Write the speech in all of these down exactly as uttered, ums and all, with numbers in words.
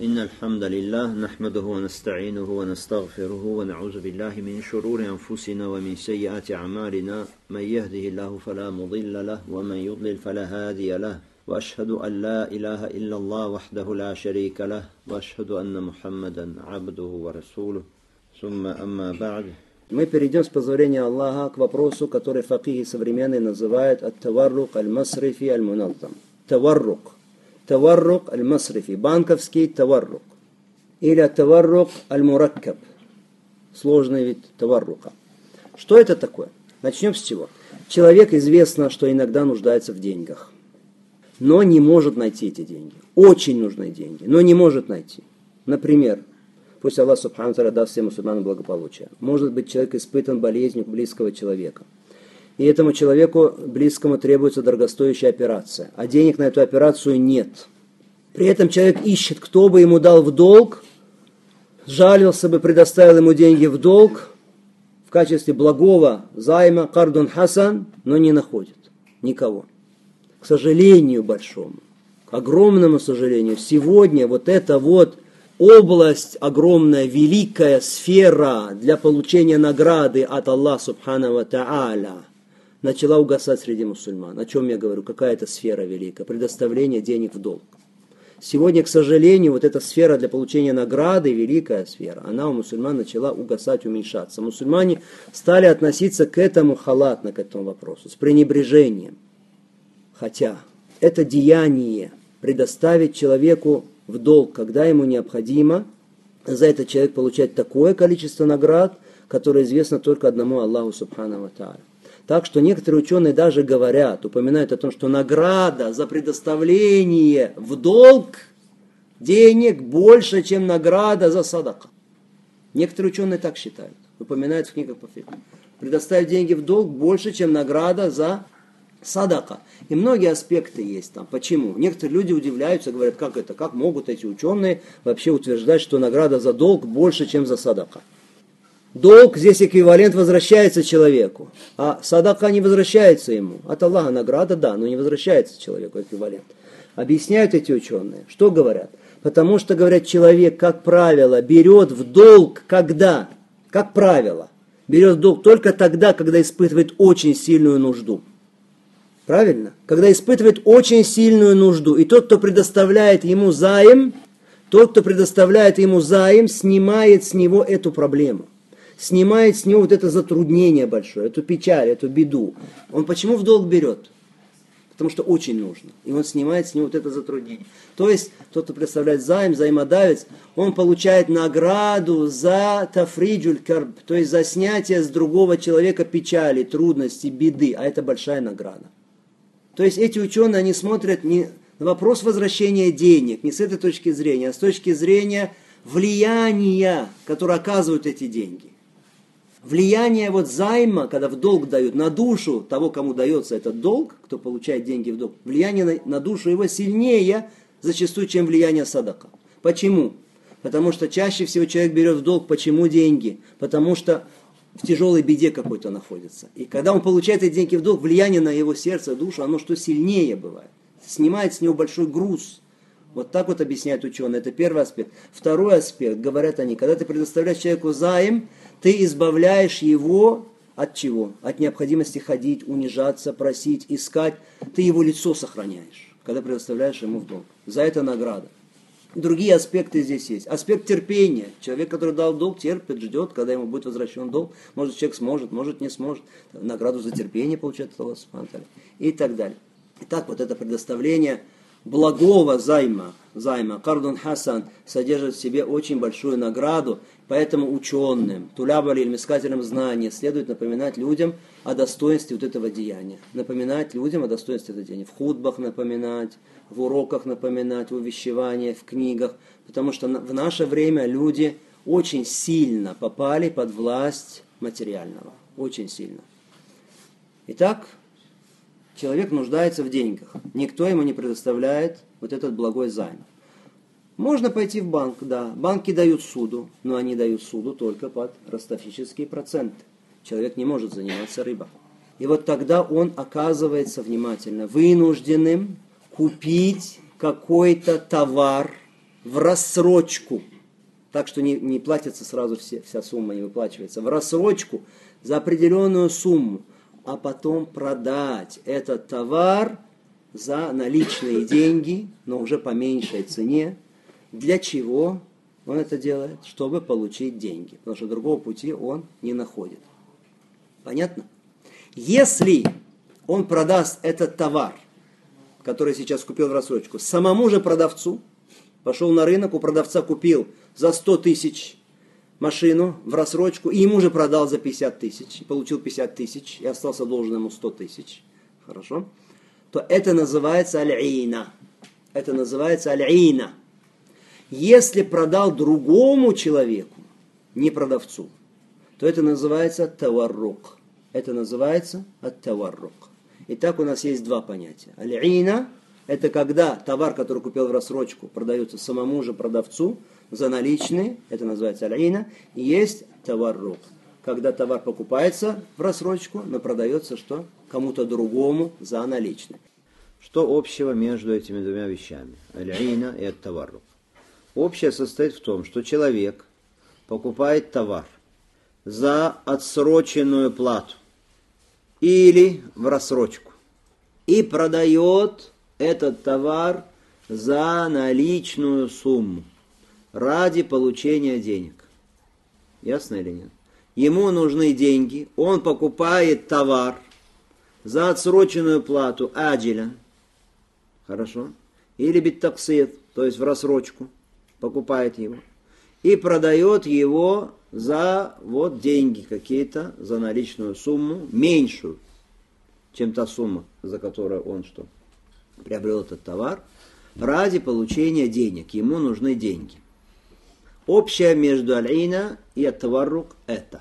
إن الحمد لله نحمده ونستعينه ونستغفره ونعوذ بالله من شرور أنفسنا ومن سيئات أعمالنا من يهده الله فلا مضل له ومن يضلل فلا هادي له وأشهد أن لا إله إلا الله وحده لا شريك له وأشهد أن محمدا عبده ورسوله ثم أما بعد. Мы перейдем с позволения Аллаха к вопросу, который факихи современные называют ат-таваррук аль-масрифи аль-муназзам. Таваррук. Таваррук аль-масрифи. Банковский таваррук. Или таваррук аль-мураккаб. Сложный вид таваррука. Что это такое? Начнем с чего? Человек, известно, что иногда нуждается в деньгах, но не может найти эти деньги. Очень нужны деньги, но не может найти. Например, пусть Аллах Субхану ва Тааля даст всем мусульманам благополучие. Может быть, человек испытан болезнью близкого человека. И этому человеку близкому требуется дорогостоящая операция. А денег на эту операцию нет. При этом человек ищет, кто бы ему дал в долг, сжалился бы, предоставил ему деньги в долг в качестве благого займа, кардун хасан, но не находит никого. К сожалению большому, к огромному сожалению, сегодня вот эта вот область, огромная, великая сфера для получения награды от Аллаха Субхану ва Тааля начала угасать среди мусульман. О чем я говорю? Какая это сфера великая? Предоставление денег в долг. Сегодня, к сожалению, вот эта сфера для получения награды, великая сфера, она у мусульман начала угасать, уменьшаться. Мусульмане стали относиться к этому халатно, к этому вопросу, с пренебрежением. Хотя это деяние предоставить человеку в долг, когда ему необходимо, за это человек получает такое количество наград, которое известно только одному Аллаху Субхану ва Тааля. Так что некоторые ученые даже говорят, упоминают о том, что награда за предоставление в долг денег больше, чем награда за садака. Некоторые ученые так считают, упоминают в книгах по фикху. Предоставить деньги в долг больше, чем награда за садака. И многие аспекты есть там. Почему? Некоторые люди удивляются, говорят, как это, как могут эти ученые вообще утверждать, что награда за долг больше, чем за садака. Долг здесь эквивалент возвращается человеку, а садака не возвращается ему. От Аллаха награда, да, но не возвращается человеку эквивалент. Объясняют эти ученые. Что говорят? Потому что, говорят, человек, как правило, берет в долг когда? Как правило, берет в долг только тогда, когда испытывает очень сильную нужду. Правильно? Когда испытывает очень сильную нужду. И тот, кто предоставляет ему займ, тот, кто предоставляет ему займ, снимает с него эту проблему. Снимает с него вот это затруднение большое, эту печаль, эту беду. Он почему в долг берет? Потому что очень нужно. И он снимает с него вот это затруднение. То есть, тот, кто представляет займ, займодавец, он получает награду за тафриджуль карб, то есть за снятие с другого человека печали, трудности, беды. А это большая награда. То есть, эти ученые, они смотрят не на вопрос возвращения денег, не с этой точки зрения, а с точки зрения влияния, которое оказывают эти деньги. Влияние вот займа, когда в долг дают, на душу того, кому дается этот долг, кто получает деньги в долг, влияние на, на душу его сильнее зачастую, чем влияние садака. Почему? Потому что чаще всего человек берет в долг, почему деньги? Потому что в тяжелой беде какой-то находится. И когда он получает эти деньги в долг, влияние на его сердце, душу, оно что сильнее бывает. Снимает с него большой груз. Вот так вот объясняют ученые. Это первый аспект. Второй аспект, говорят они, когда ты предоставляешь человеку займ, ты избавляешь его от чего? От необходимости ходить, унижаться, просить, искать. Ты его лицо сохраняешь, когда предоставляешь ему в долг. За это награда. Другие аспекты здесь есть. Аспект терпения. Человек, который дал долг, терпит, ждет, когда ему будет возвращен долг. Может, человек сможет, может, не сможет. Награду за терпение получает Аллах Субхану ва Тааля. И так далее. Итак, вот это предоставление благого займа, займа, кардун хасан, содержит в себе очень большую награду, поэтому ученым, тулябали или искателям знаний следует напоминать людям о достоинстве вот этого деяния. Напоминать людям о достоинстве этого деяния. В хутбах напоминать, в уроках напоминать, в увещеваниях, в книгах, потому что в наше время люди очень сильно попали под власть материального. Очень сильно. Итак, человек нуждается в деньгах. Никто ему не предоставляет вот этот благой займ. Можно пойти в банк, да. Банки дают суду, но они дают суду только под ростовщические проценты. Человек не может заниматься рыбой. И вот тогда он оказывается внимательно вынужденным купить какой-то товар, в рассрочку, так что не, не платится сразу все, вся сумма, не выплачивается, в рассрочку за определенную сумму, а потом продать этот товар за наличные деньги, но уже по меньшей цене. Для чего он это делает? Чтобы получить деньги, потому что другого пути он не находит. Понятно? Если он продаст этот товар, который сейчас купил в рассрочку, самому же продавцу, пошел на рынок, у продавца купил за сто тысяч машину в рассрочку, и ему же продал за пятьдесят тысяч, и получил пятьдесят тысяч, и остался должен ему сто тысяч. Хорошо? То это называется аль-ина. Это называется аль-ина. Если продал другому человеку, не продавцу, то это называется таваррук. Это называется ат-таваррук. Итак, у нас есть два понятия. Аль-ина – это когда товар, который купил в рассрочку, продается самому же продавцу за наличные, это называется аль-ина. И есть таваррук, когда товар покупается в рассрочку, но продается что? Кому-то другому за наличные. Что общего между этими двумя вещами? Аль-ина и ат-таваррук. Общее состоит в том, что человек покупает товар за отсроченную плату или в рассрочку и продает этот товар за наличную сумму ради получения денег. Ясно или нет? Ему нужны деньги, он покупает товар за отсроченную плату аджиля, хорошо, или биттаксид, то есть в рассрочку, покупает его и продает его за вот деньги какие-то, за наличную сумму, меньшую, чем та сумма, за которую он что? Приобрел этот товар, ради получения денег. Ему нужны деньги. Общее между аль-ина и ат-таваррук это.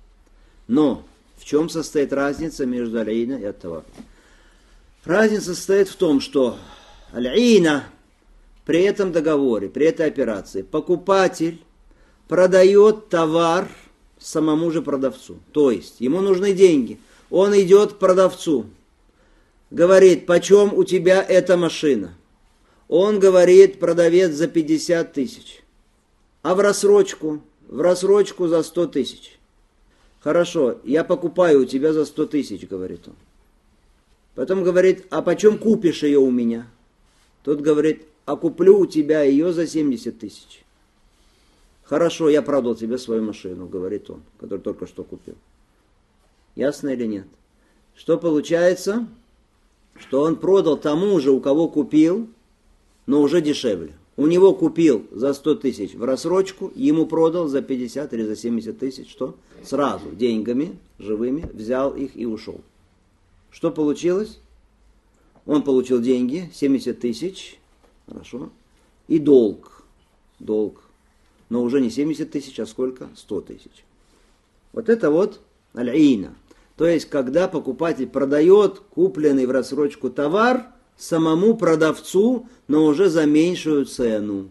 Но в чем состоит разница между аль-ина и ат-таваррук? Разница состоит в том, что аль-ина при этом договоре, при этой операции, покупатель продает товар самому же продавцу. То есть, ему нужны деньги. Он идет к продавцу, говорит, почем у тебя эта машина? Он говорит, продавец за пятьдесят тысяч. А в рассрочку? В рассрочку за сто тысяч. Хорошо, я покупаю у тебя за сто тысяч, говорит он. Потом говорит, а почем купишь ее у меня? Тот говорит, а куплю у тебя ее за семьдесят тысяч. Хорошо, я продал тебе свою машину, говорит он, которую только что купил. Ясно или нет? Что получается? Что он продал тому же, у кого купил, но уже дешевле. У него купил за сто тысяч в рассрочку, ему продал за пятьдесят или за семьдесят тысяч, что? Сразу, деньгами, живыми, взял их и ушел. Что получилось? Он получил деньги, семьдесят тысяч, хорошо, и долг, долг. Но уже не семьдесят тысяч, а сколько? сто тысяч. Вот это вот аль-ина. То есть, когда покупатель продает купленный в рассрочку товар самому продавцу, но уже за меньшую цену.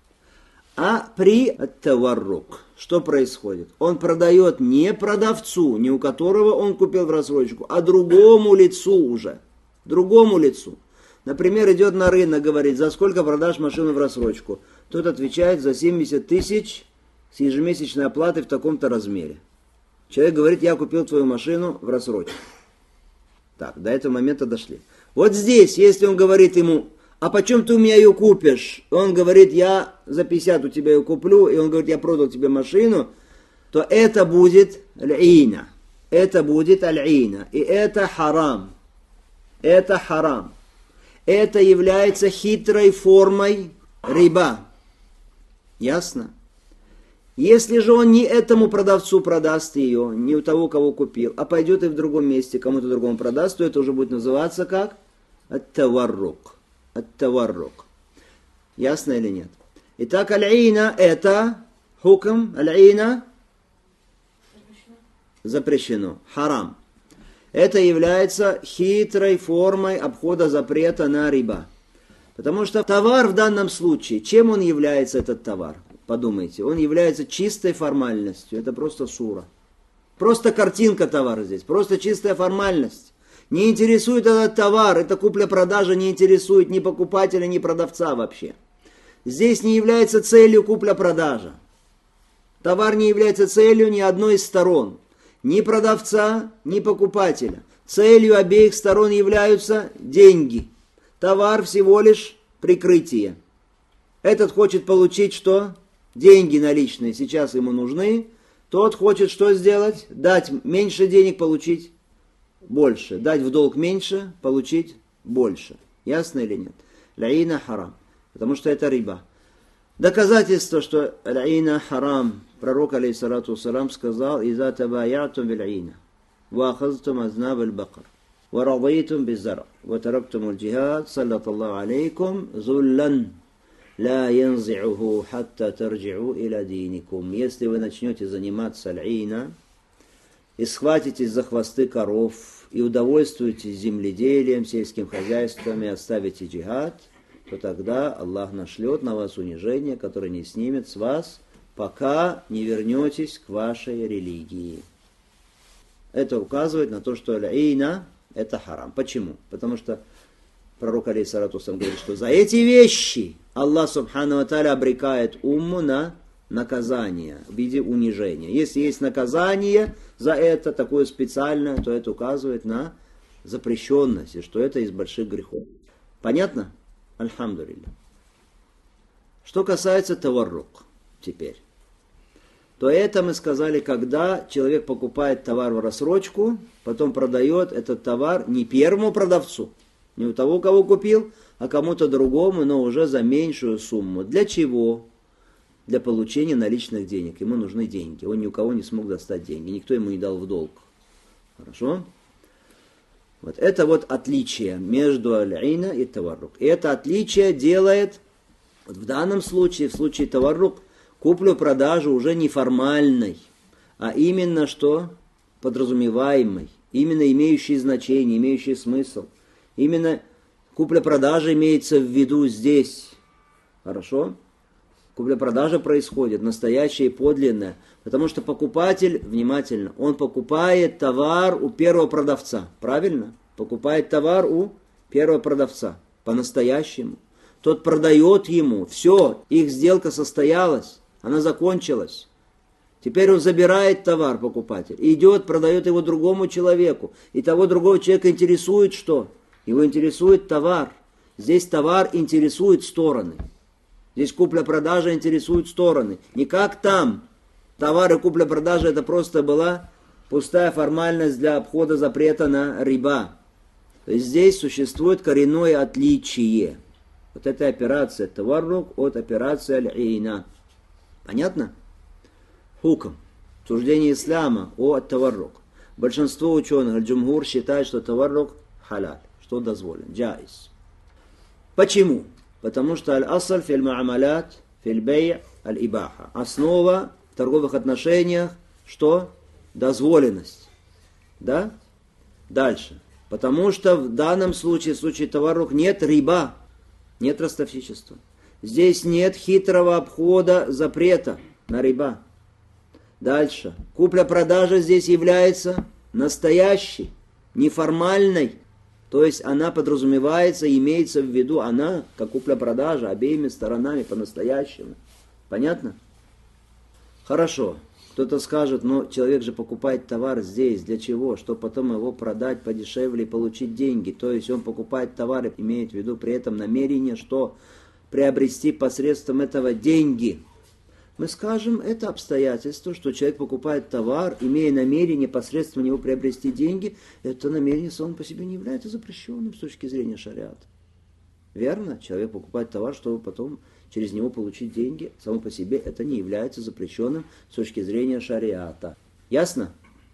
А при ат-таваррук что происходит? Он продает не продавцу, не у которого он купил в рассрочку, а другому лицу уже. Другому лицу. Например, идет на рынок, говорит, за сколько продашь машину в рассрочку? Тот отвечает, за семьдесят тысяч с ежемесячной оплатой в таком-то размере. Человек говорит, я купил твою машину в рассрочку. Так, до этого момента дошли. Вот здесь, если он говорит ему, а почем ты у меня ее купишь? Он говорит, я за пятьдесят у тебя ее куплю, и он говорит, я продал тебе машину, то это будет аль-ина. Это будет аль-ина. И это харам. Это харам. Это является хитрой формой риба. Ясно? Если же он не этому продавцу продаст ее, не у того, кого купил, а пойдет и в другом месте, кому-то другому продаст, то это уже будет называться как ат-таваррук. Ат-таваррук. Ясно или нет? Итак, аль-ина это хукм, аль-ина запрещено. Харам. Это является хитрой формой обхода запрета на риба. Потому что товар в данном случае, чем он является, этот товар? Подумайте, он является чистой формальностью. Это просто сура. Просто картинка товара здесь. Просто чистая формальность. Не интересует этот товар. Это купля-продажа не интересует ни покупателя, ни продавца вообще. здесь не является целью купля-продажа. Товар не является целью ни одной из сторон. Ни продавца, ни покупателя. Целью обеих сторон являются деньги. Товар всего лишь прикрытие. Этот хочет получить что? Деньги наличные сейчас ему нужны. Тот хочет что сделать? Дать меньше денег, получить больше. Дать в долг меньше, получить больше. Ясно или нет? Ляйна харам. Потому что это риба. Доказательство, что ляйна харам. Пророк, алейхиссалату вассалам, сказал: «Иза табаятум бил'ина, ва ахазтум азнаб аль-бакр, ва радайтум biz-зар', ва тарактум аль-джихад, саллаталлаху алейкум зуллан, ла янзи'уху хатта тарджи'у иля диникум». Если вы начнете заниматься аль-ина, и схватитесь за хвосты коров, и удовольствуетесь земледелием, сельским хозяйством, и оставите джихад, то тогда Аллах нашлет на вас унижение, которое не снимет с вас, пока не вернетесь к вашей религии. Это указывает на то, что аль-ина – это харам. Почему? Потому что пророк, алейхиссалату вассалам, говорит, что за эти вещи Аллах, субхану ва тааля, обрекает умму на наказание в виде унижения. Если есть наказание за это, такое специальное, то это указывает на запрещенность, и что это из больших грехов. Понятно? Альхамдулилля. Что касается таваррук теперь, то это мы сказали, когда человек покупает товар в рассрочку, потом продает этот товар не первому продавцу, не у того, кого купил, а кому-то другому, но уже за меньшую сумму. Для чего? Для получения наличных денег. Ему нужны деньги. Он ни у кого не смог достать деньги. Никто ему не дал в долг. Хорошо? Вот это вот отличие между аль-ина и таваррук. И это отличие делает, вот в данном случае, в случае таваррук, куплю-продажу уже не формальной, а именно что? Подразумеваемой, именно имеющей значение, имеющий смысл. Именно купля-продажа имеется в виду здесь. Хорошо? Купля-продажа происходит, настоящая и подлинная, потому что покупатель, внимательно, он покупает товар у первого продавца, правильно? Покупает товар у первого продавца, по-настоящему. Тот продает ему, все, их сделка состоялась, она закончилась. Теперь он забирает товар, покупатель, идет, продает его другому человеку. И того другого человека интересует что? Его интересует товар. Здесь товар интересует стороны. Здесь купля-продажа интересует стороны. Не как там. Товар и купля-продажа это просто была пустая формальность для обхода запрета на риба. То есть здесь существует коренное отличие. Вот эта операция таваррук от операции аль-ина. Понятно? Хукм. Суждение ислама о таваррук. Большинство ученых, аль-джумгур, считает, что таваррук халаль, что дозволен, джаиз. Почему? Потому что аль-асаль фил муамалят, фил бей' аль-ибаха. Основа в торговых отношениях, что? Дозволенность. Да? Дальше. Потому что в данном случае, в случае таваррук, нет риба, нет ростовщичества. Здесь нет хитрого обхода запрета на риба. Дальше. Купля-продажа здесь является настоящей, неформальной. То есть она подразумевается, имеется в виду, она, как купля-продажа, обеими сторонами по-настоящему. Понятно? Хорошо. Кто-то скажет, но человек же покупает товар здесь. Для чего? Чтобы потом его продать подешевле и получить деньги. То есть он покупает товар и имеет в виду при этом намерение, что приобрести посредством этого деньги. Мы скажем, это обстоятельство, что человек покупает товар, имея намерение посредством него приобрести деньги, это намерение само по себе не является запрещенным с точки зрения шариата. Верно? Человек покупает товар, чтобы потом через него получить деньги. Само по себе это не является запрещенным с точки зрения шариата. Ясно?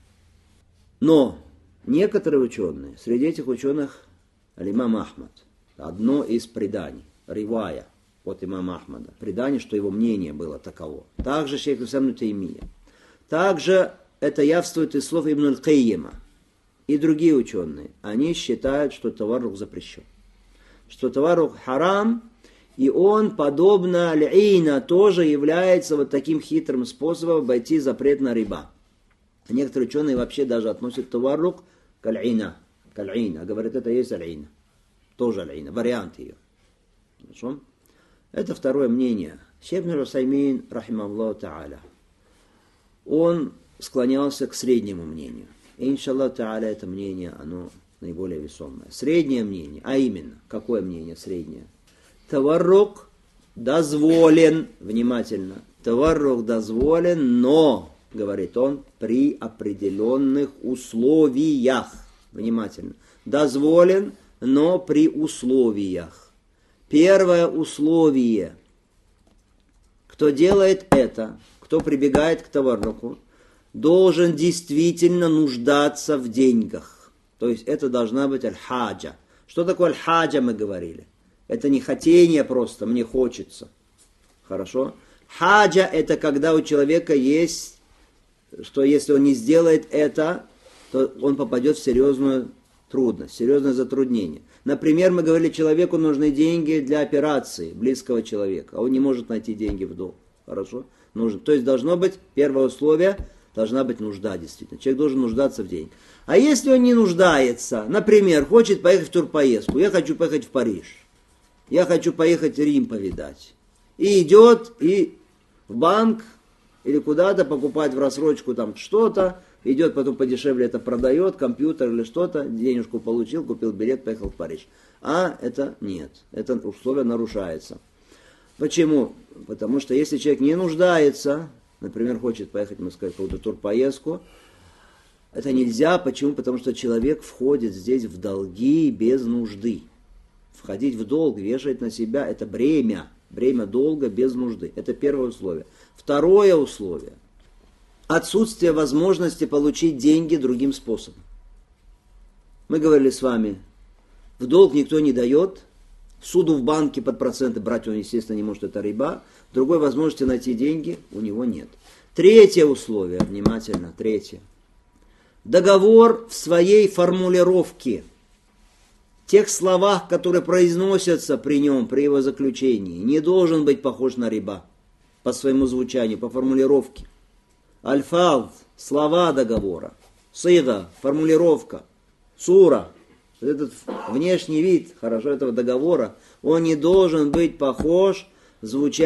Но некоторые ученые, среди этих ученых аль-имам Ахмад, одно из преданий, ривая от имама Ахмада, предание, что его мнение было таково. Также шейх ибн ибн Таймия. Также это явствует из слов Ибн аль-Кайима и другие ученые. Они считают, что таваррук запрещен. Что таваррук харам, и он, подобно аль-ина, тоже является вот таким хитрым способом обойти запрет на риба. А некоторые ученые вообще даже относят таваррук к аль-ина. К аль-ина. Говорят, это есть аль-ина. Тоже аль-ина. Вариант ее. Хорошо? Это второе мнение. Шейх ибн Усаймин, рахимахуллаху та'аля, он склонялся к среднему мнению. И, иншаллах та'аля, это мнение, оно наиболее весомое. Среднее мнение, а именно, какое мнение среднее? Таваррук дозволен, внимательно, таваррук дозволен, но, говорит он, при определенных условиях. Внимательно. Дозволен, но при условиях. Первое условие. Кто делает это, кто прибегает к таварруку, должен действительно нуждаться в деньгах. То есть это должна быть аль-хаджа. Что такое аль-хаджа, мы говорили? Это не хотение просто, мне хочется. Хорошо? Хаджа это когда у человека есть, что если он не сделает это, то он попадет в серьезную трудность, серьезное затруднение. Например, мы говорили, человеку нужны деньги для операции близкого человека, а он не может найти деньги в долг. Хорошо? Нужно. То есть должно быть, первое условие, должна быть нужда действительно. Человек должен нуждаться в деньгах. А если он не нуждается, например, хочет поехать в турпоездку, я хочу поехать в Париж, я хочу поехать в Рим повидать, и идет и в банк или куда-то покупать в рассрочку там что-то, идет потом подешевле это продает, компьютер или что-то, денежку получил, купил билет, поехал в Париж. А это нет, это условие нарушается. Почему? Потому что если человек не нуждается, например, хочет поехать, мы сказали, в какую-то турпоездку, это нельзя. Почему? Потому что человек входит здесь в долги без нужды. Входить в долг, вешать на себя, это бремя. Бремя долга без нужды. Это первое условие. Второе условие. Отсутствие возможности получить деньги другим способом. Мы говорили с вами, в долг никто не дает, суду в банке под проценты брать он, естественно, не может, это риба. Другой возможности найти деньги у него нет. Третье условие, внимательно, третье. Договор в своей формулировке, тех словах, которые произносятся при нем, при его заключении, не должен быть похож на риба по своему звучанию, по формулировке. Аль-фалд, слова договора, сига, формулировка, сура, этот внешний вид, хорошо, этого договора, он не должен быть похож звучанием